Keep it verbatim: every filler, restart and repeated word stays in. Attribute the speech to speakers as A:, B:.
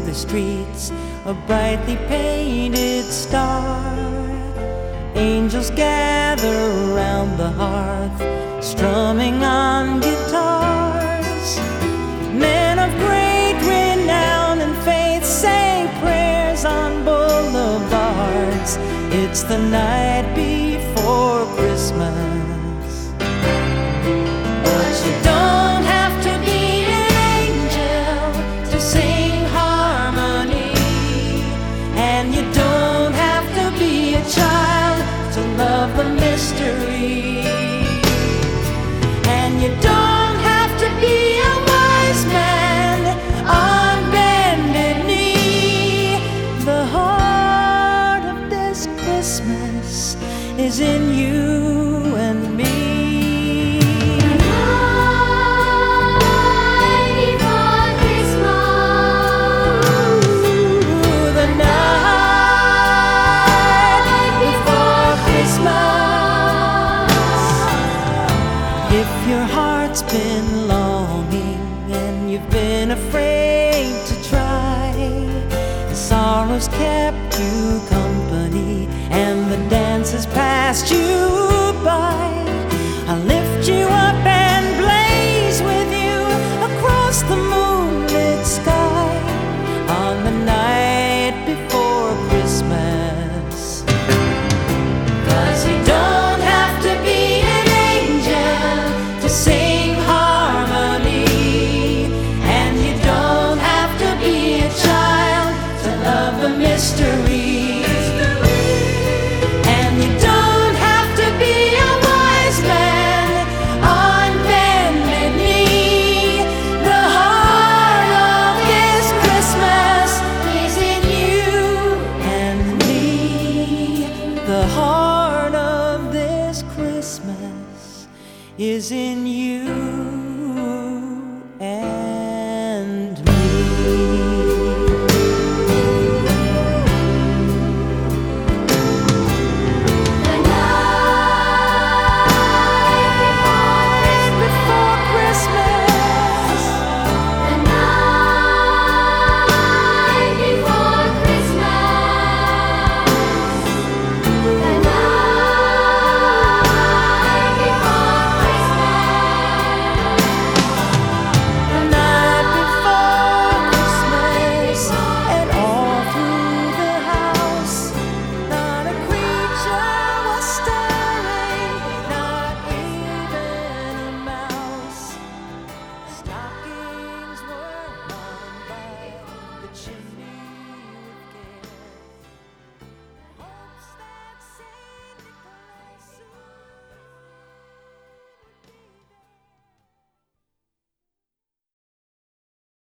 A: the streets, a brightly painted star. Angels gather around the hearth, strumming on guitars. Men of great renown and faith say prayers on boulevards. It's the night before Christmas, but you don't have to be an angel to sing harmony, and you don't have to be a child to love the mystery, and you don't have to be a wise man on bended knee. The heart of this Christmas is in you and me. If your heart's been longing and you've been afraid to try, sorrow's kept you company and the dance has passed you